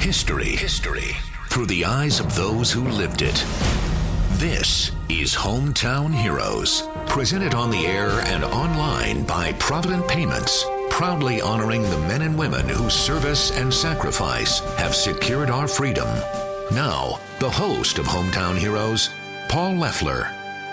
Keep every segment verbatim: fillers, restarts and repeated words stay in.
History. History. Through the eyes of those who lived it. This is Hometown Heroes. Presented on the air and online by Provident Payments. Proudly honoring the men and women whose service and sacrifice have secured our freedom. Now, the host of Hometown Heroes, Paul Leffler.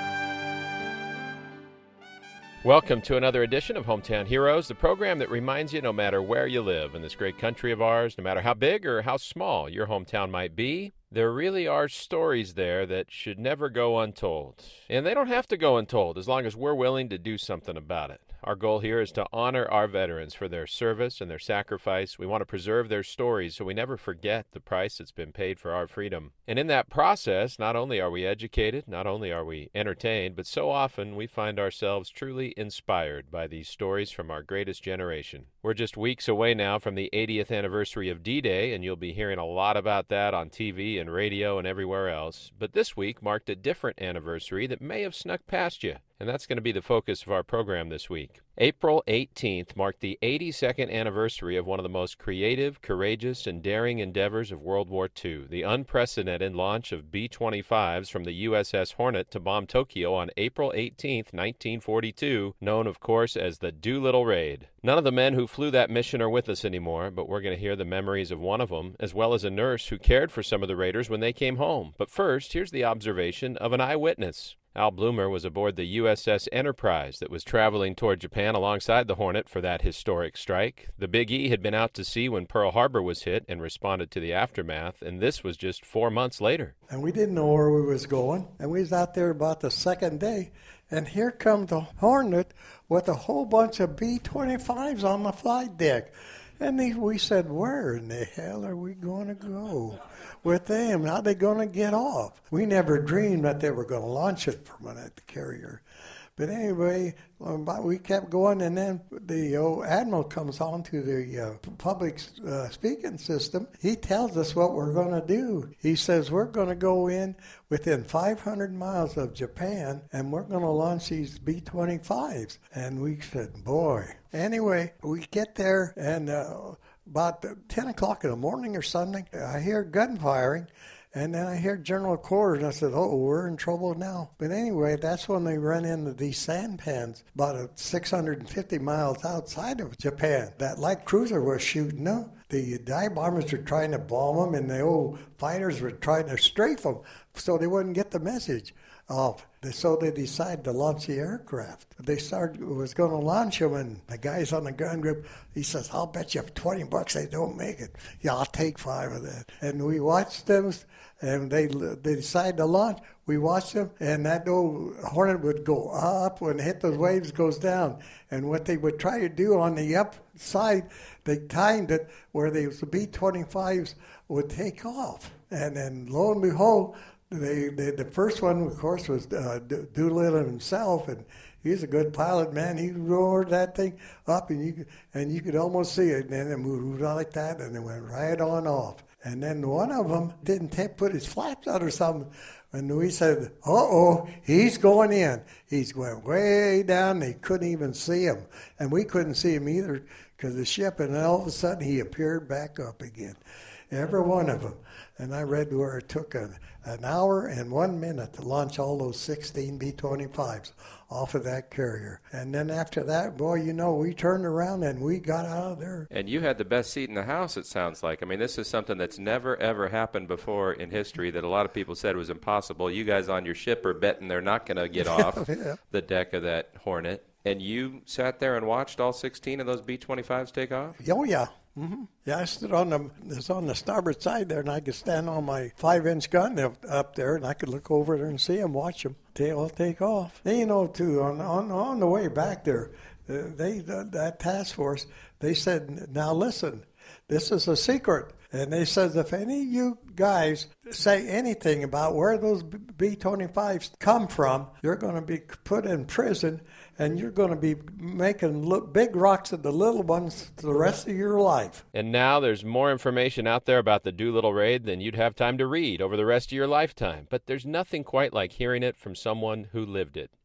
Welcome to another edition of Hometown Heroes, the program that reminds you no matter where you live in this great country of ours, no matter how big or how small your hometown might be, there really are stories there that should never go untold. And they don't have to go untold as long as we're willing to do something about it. Our goal here is to honor our veterans for their service and their sacrifice. We want to preserve their stories so we never forget the price that's been paid for our freedom. And in that process, not only are we educated, not only are we entertained, but so often we find ourselves truly inspired by these stories from our greatest generation. We're just weeks away now from the eightieth anniversary of D-Day, and you'll be hearing a lot about that on T V and radio and everywhere else. But this week marked a different anniversary that may have snuck past you. And that's going to be the focus of our program this week. April eighteenth marked the eighty-second anniversary of one of the most creative, courageous, and daring endeavors of World War Two, the unprecedented launch of B twenty-fives from the U S S Hornet to bomb Tokyo on April eighteenth, nineteen forty-two, known, of course, as the Doolittle Raid. None of the men who flew that mission are with us anymore, but we're going to hear the memories of one of them, as well as a nurse who cared for some of the raiders when they came home. But first, here's the observation of an eyewitness. Al Bloomer was aboard the U S S Enterprise that was traveling toward Japan alongside the Hornet for that historic strike. The Big E had been out to sea when Pearl Harbor was hit and responded to the aftermath, and this was just four months later. And we didn't know where we was going, and we was out there about the second day, and here comes the Hornet with a whole bunch of B twenty-fives on the flight deck. And they, we said, where in the hell are we going to go with them? How are they going to get off? We never dreamed that they were going to launch it from a carrier. But anyway, we kept going, and then the old admiral comes on to the uh, public uh, speaking system. He tells us what we're going to do. He says we're going to go in within five hundred miles of Japan, and we're going to launch these B twenty-fives. And we said, boy. Anyway, we get there, and uh, about ten o'clock in the morning or something, I hear gun firing. And then I hear General Quarters, and I said, oh, we're in trouble now. But anyway, that's when they run into these sampans about six hundred fifty miles outside of Japan. That light cruiser was shooting them. The dive bombers were trying to bomb them, and the old fighters were trying to strafe them so they wouldn't get the message off. So they decided to launch the aircraft. They started was going to launch them, and the guys on the gun group, he says, I'll bet you twenty bucks they don't make it. Yeah, I'll take five of that. And we watched them, and they they decided to launch. We watched them, and that old Hornet would go up. When it hit those waves, goes down. And what they would try to do on the upside, they timed it where they, the B twenty-fives would take off. And then lo and behold, They, they, the first one, of course, was uh, Doolittle himself, and he's a good pilot, man. He roared that thing up, and you could, and you could almost see it, and then it moved like that, and it went right on off. And then one of them didn't take, put his flaps out or something, and we said, uh-oh, he's going in. He's going way down. They couldn't even see him, and we couldn't see him either because the ship, and then all of a sudden he appeared back up again. Every one of them. And I read where it took an, an hour and one minute to launch all those sixteen B twenty-fives off of that carrier. And then after that, boy, you know, we turned around and we got out of there. And you had the best seat in the house, it sounds like. I mean, this is something that's never, ever happened before in history that a lot of people said was impossible. You guys on your ship are betting they're not going to get off yeah. the deck of that Hornet. And you sat there and watched all sixteen of those B twenty-fives take off? Oh, yeah. Mm-hmm. Yeah, I stood on the, it was on the starboard side there, and I could stand on my five-inch gun up there, and I could look over there and see them, watch them. They all take off. And, you know, too, on on, on the way back there, uh, they that task force, they said, now listen, this is a secret. And they said, if any of you guys say anything about where those B twenty-fives come from, you're going to be put in prison, and you're going to be making big rocks of the little ones the rest of your life. And now there's more information out there about the Doolittle Raid than you'd have time to read over the rest of your lifetime. But there's nothing quite like hearing it from someone who lived it.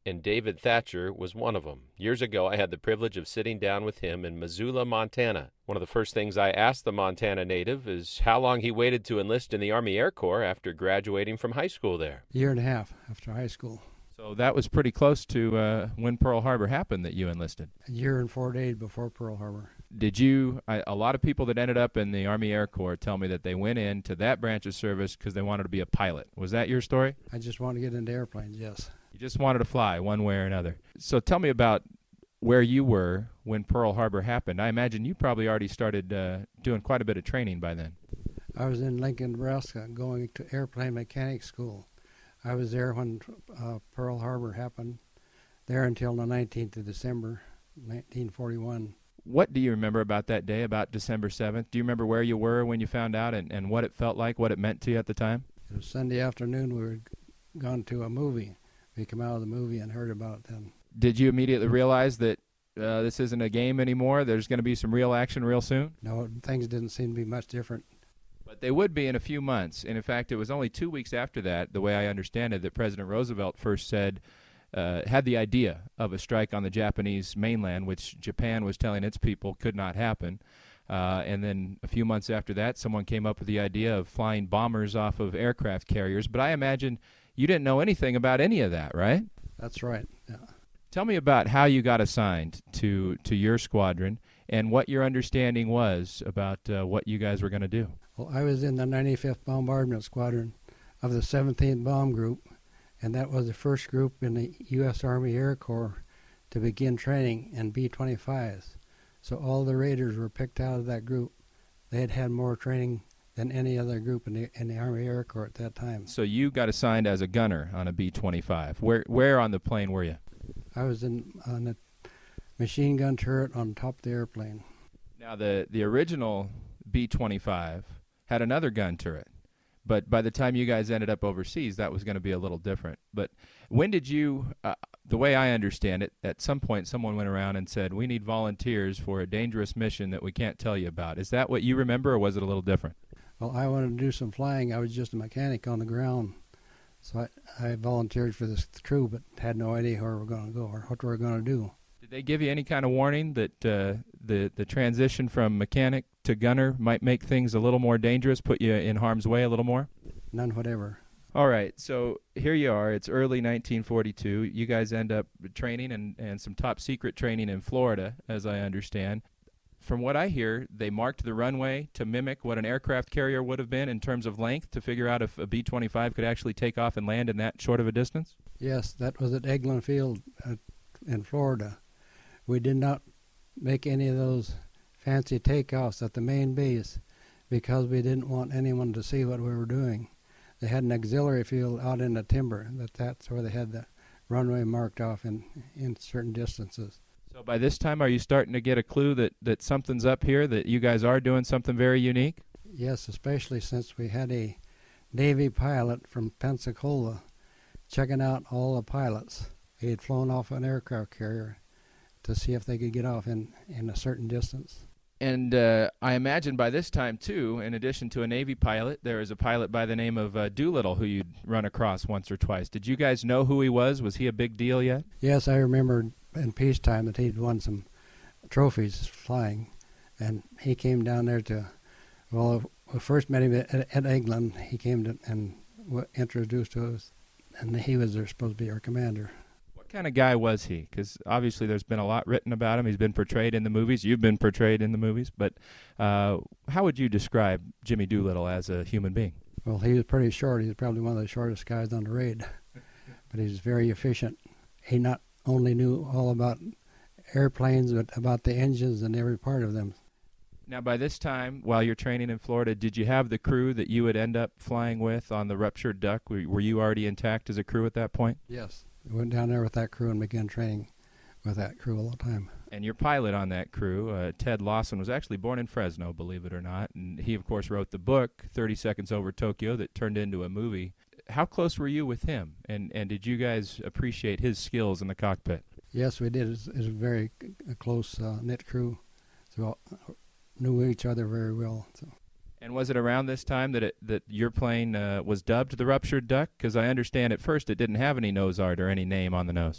and David Thatcher was one of them. Years ago, I had the privilege of sitting down with him in Missoula, Montana. One of the first things I asked the Montana native is how long he waited to enlist in the Army Air Corps after graduating from high school there. A year and a half after high school. So that was pretty close to uh, when Pearl Harbor happened that you enlisted. A year and four days before Pearl Harbor. Did you, I, a lot of people that ended up in the Army Air Corps tell me that they went into that branch of service because they wanted to be a pilot. Was that your story? I just wanted to get into airplanes, yes. You just wanted to fly one way or another. So tell me about where you were when Pearl Harbor happened. I imagine you probably already started uh, doing quite a bit of training by then. I was in Lincoln, Nebraska, going to airplane mechanic school. I was there when uh, Pearl Harbor happened, there until the nineteenth of December, nineteen forty-one. What do you remember about that day, about December seventh? Do you remember where you were when you found out and, and what it felt like, what it meant to you at the time? It was Sunday afternoon. We were gone to a movie. We came out of the movie and heard about it then. Did you immediately realize that uh, this isn't a game anymore? There's going to be some real action real soon? No, things didn't seem to be much different. But they would be in a few months. And in fact, it was only two weeks after that, the way I understand it, that President Roosevelt first said, uh, had the idea of a strike on the Japanese mainland, which Japan was telling its people could not happen. Uh, and then a few months after that, someone came up with the idea of flying bombers off of aircraft carriers. But I imagine you didn't know anything about any of that, right? That's right, yeah. Tell me about how you got assigned to, to your squadron and what your understanding was about uh, what you guys were going to do. Well, I was in the ninety-fifth Bombardment Squadron of the seventeenth Bomb Group, and that was the first group in the U S Army Air Corps to begin training in B twenty-fives. So all the Raiders were picked out of that group. They had had more training than any other group in the, in the Army Air Corps at that time. So you got assigned as a gunner on a B twenty-five. Where where on the plane were you? I was in on a machine gun turret on top of the airplane. Now, the, the original B twenty-five had another gun turret, but by the time you guys ended up overseas, that was going to be a little different. But when did you, uh, the way I understand it, at some point someone went around and said, we need volunteers for a dangerous mission that we can't tell you about. Is that what you remember, or was it a little different? Well, I wanted to do some flying. I was just a mechanic on the ground. So I, I volunteered for this crew, but had no idea where we were going to go or what we were going to do. Did they give you any kind of warning that uh, the, the transition from mechanic to gunner might make things a little more dangerous, put you in harm's way a little more? None whatever. All right, so here you are. It's early nineteen forty-two. You guys end up training and, and some top secret training in Florida, as I understand. From what I hear, they marked the runway to mimic what an aircraft carrier would have been in terms of length to figure out if a B twenty-five could actually take off and land in that short of a distance? Yes, that was at Eglin Field uh, in Florida. We did not make any of those fancy takeoffs at the main base because we didn't want anyone to see what we were doing. They had an auxiliary field out in the timber. That That's where they had the runway marked off in, in certain distances. So by this time, are you starting to get a clue that, that something's up here, that you guys are doing something very unique? Yes, especially since we had a Navy pilot from Pensacola checking out all the pilots. He had flown off an aircraft carrier to see if they could get off in, in a certain distance. And uh, I imagine by this time, too, in addition to a Navy pilot, there is a pilot by the name of uh, Doolittle who you'd run across once or twice. Did you guys know who he was? Was he a big deal yet? Yes, I remember in peacetime that he'd won some trophies flying, and he came down there to, well, we first met him at, at Eglin. He came to, and w- introduced to us, and he was there, supposed to be our commander. What kind of guy was he? Because obviously there's been a lot written about him. He's been portrayed in the movies. You've been portrayed in the movies. But uh, how would you describe Jimmy Doolittle as a human being? Well, he was pretty short. He was probably one of the shortest guys on the raid, but he was very efficient. He not only knew all about airplanes, but about the engines and every part of them. Now, by this time, while you're training in Florida, did you have the crew that you would end up flying with on the Ruptured Duck? Were, were you already intact as a crew at that point? Yes. We went down there with that crew and began training with that crew all the time. And your pilot on that crew, uh, Ted Lawson, was actually born in Fresno, believe it or not. And he, of course, wrote the book, thirty seconds over Tokyo, that turned into a movie. How close were you with him? And, and did you guys appreciate his skills in the cockpit? Yes, we did. It was, it was a very a close uh, knit crew. So all, knew each other very well. So. And was it around this time that it, that your plane uh, was dubbed the Ruptured Duck? Because I understand at first it didn't have any nose art or any name on the nose.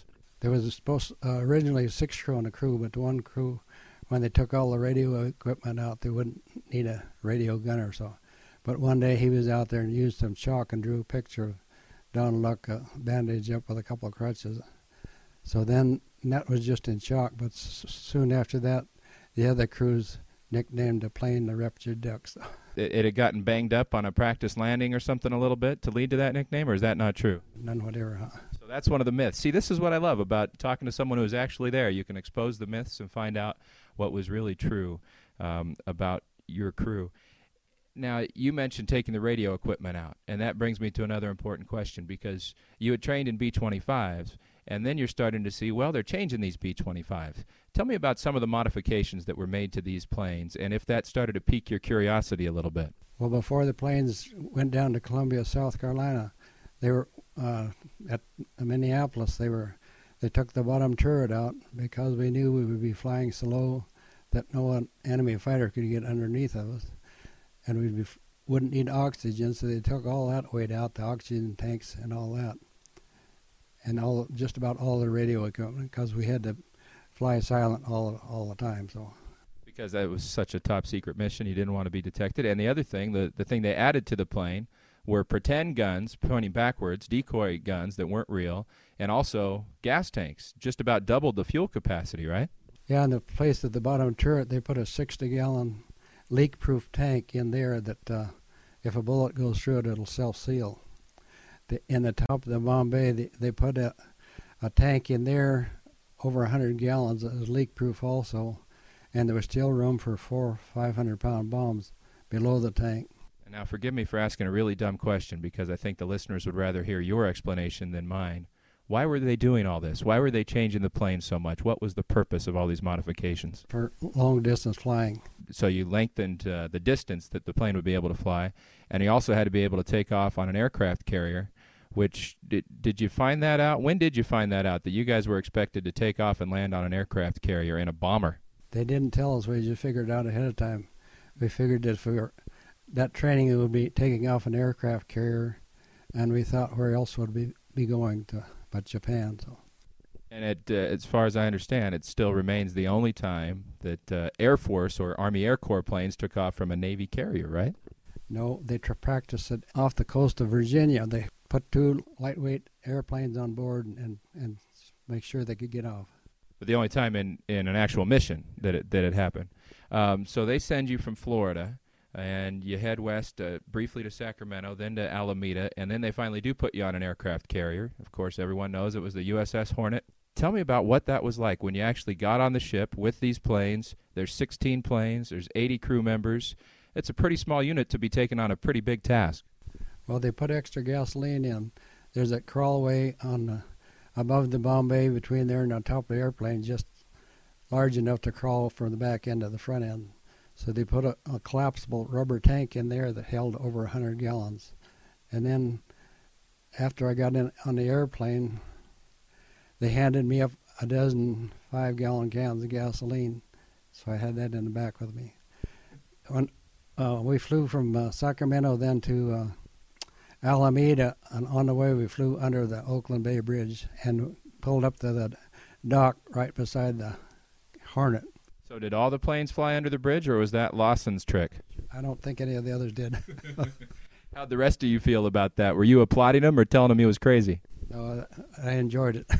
There was supposed uh, originally six crew on the crew, but the one crew, when they took all the radio equipment out, they wouldn't need a radio gunner. So, but one day he was out there and used some chalk and drew a picture of Don Luck, uh, bandaged up with a couple of crutches. So then that was just in chalk. But s- soon after that, the other crews nicknamed the plane the Rapture Ducks. It, it had gotten banged up on a practice landing or something a little bit to lead to that nickname, or is that not true? None whatever, huh? So that's one of the myths. See, this is what I love about talking to someone who was actually there. You can expose the myths and find out what was really true um, about your crew. Now, you mentioned taking the radio equipment out, and that brings me to another important question, because you had trained in B twenty-fives, and then you're starting to see, well, they're changing these B twenty-fives. Tell me about some of the modifications that were made to these planes, and if that started to pique your curiosity a little bit. Well, before the planes went down to Columbia, South Carolina, they were uh, at Minneapolis. They were they took the bottom turret out because we knew we would be flying so low that no one, enemy fighter could get underneath of us, and we be, wouldn't need oxygen. So they took all that weight out, the oxygen tanks and all that, and all just about all the radio equipment, because we had to fly silent all all the time. So. Because that was such a top-secret mission, you didn't want to be detected. And the other thing, the, the thing they added to the plane were pretend guns pointing backwards, decoy guns that weren't real, and also gas tanks, just about doubled the fuel capacity, right? Yeah, in the place at the bottom turret, they put a sixty-gallon leak-proof tank in there that uh, if a bullet goes through it, it'll self-seal. The, in the top of the bomb bay, they, they put a, a tank in there, over one hundred gallons, that was leak-proof also. And there was still room for four five hundred pound bombs below the tank. And now forgive me for asking a really dumb question, because I think the listeners would rather hear your explanation than mine. Why were they doing all this? Why were they changing the plane so much? What was the purpose of all these modifications? For long-distance flying. So you lengthened uh, the distance that the plane would be able to fly, and you also had to be able to take off on an aircraft carrier, which, did, did you find that out? When did you find that out, that you guys were expected to take off and land on an aircraft carrier in a bomber? They didn't tell us. We just figured it out ahead of time. We figured that if we were, that training it would be taking off an aircraft carrier, and we thought where else would we be going to but Japan. So. And it, uh, as far as I understand, it still remains the only time that uh, Air Force or Army Air Corps planes took off from a Navy carrier, right? No, they tra- practiced it off the coast of Virginia. They put two lightweight airplanes on board and, and, and make sure they could get off. But the only time in, in an actual mission that it, that it happened. Um, so they send you from Florida, and you head west uh, briefly to Sacramento, then to Alameda, and then they finally do put you on an aircraft carrier. Of course, everyone knows it was the U S S Hornet. Tell me about what that was like when you actually got on the ship with these planes. There's sixteen planes. There's eighty crew members. It's a pretty small unit to be taking on a pretty big task. Well, they put extra gasoline in. There's a crawlway on the above the bomb bay between there and the top of the airplane, just large enough to crawl from the back end to the front end. So they put a, a collapsible rubber tank in there that held over one hundred gallons. And then after I got in on the airplane, they handed me up a dozen five-gallon cans of gasoline. So I had that in the back with me. When uh, we flew from uh, Sacramento then to uh, Alameda, and on the way we flew under the Oakland Bay Bridge and pulled up to the dock right beside the Hornet. So did all the planes fly under the bridge, or was that Lawson's trick? I don't think any of the others did. How'd the rest of you feel about that? Were you applauding him or telling him he was crazy? No, I enjoyed it.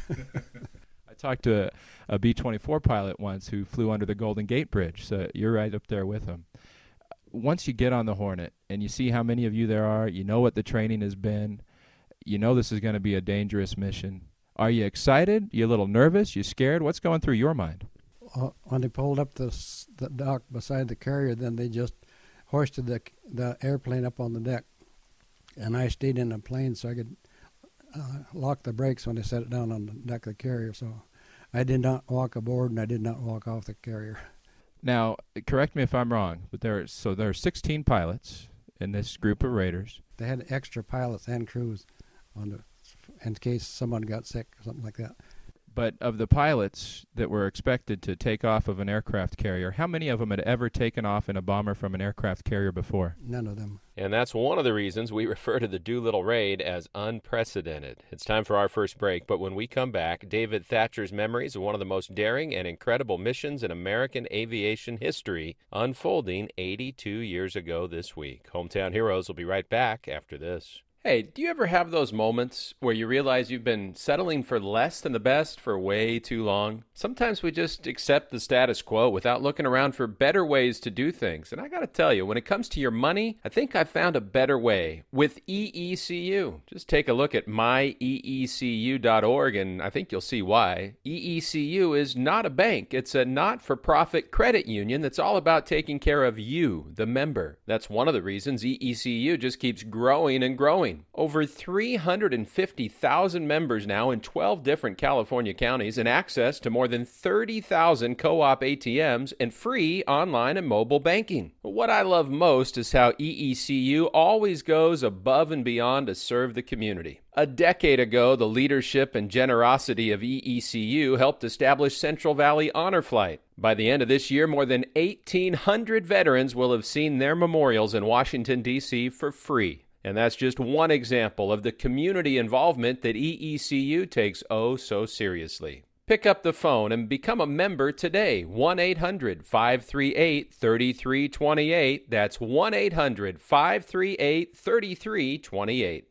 I talked to a, a B twenty-four pilot once who flew under the Golden Gate Bridge, so you're right up there with him. Once you get on the Hornet and you see how many of you there are, you know what the training has been, you know this is going to be a dangerous mission. Are you excited? You a little nervous? You scared? What's going through your mind? Well, when they pulled up the, the dock beside the carrier, then they just hoisted the the airplane up on the deck. And I stayed in the plane so I could uh, lock the brakes when they set it down on the deck of the carrier. So I did not walk aboard and I did not walk off the carrier. Now, correct me if I'm wrong, but there are, so there are sixteen pilots in this group of Raiders. They had extra pilots and crews on the, in case someone got sick or something like that. But of the pilots that were expected to take off of an aircraft carrier, how many of them had ever taken off in a bomber from an aircraft carrier before? None of them. And that's one of the reasons we refer to the Doolittle raid as unprecedented. It's time for our first break, but when we come back, David Thatcher's memories of one of the most daring and incredible missions in American aviation history unfolding eighty-two years ago this week. Hometown Heroes will be right back after this. Hey, do you ever have those moments where you realize you've been settling for less than the best for way too long? Sometimes we just accept the status quo without looking around for better ways to do things. And I got to tell you, when it comes to your money, I think I've found a better way with E E C U. Just take a look at my E E C U dot org and I think you'll see why. E E C U is not a bank. It's a not-for-profit credit union that's all about taking care of you, the member. That's one of the reasons E E C U just keeps growing and growing. Over three hundred fifty thousand members now in twelve different California counties and access to more than thirty thousand co-op A T Ms and free online and mobile banking. What I love most is how E E C U always goes above and beyond to serve the community. A decade ago, the leadership and generosity of E E C U helped establish Central Valley Honor Flight. By the end of this year, more than eighteen hundred veterans will have seen their memorials in Washington, D C for free. And that's just one example of the community involvement that E E C U takes oh so seriously. Pick up the phone and become a member today. one eight hundred five three eight three three two eight. That's one eight hundred five three eight three three two eight.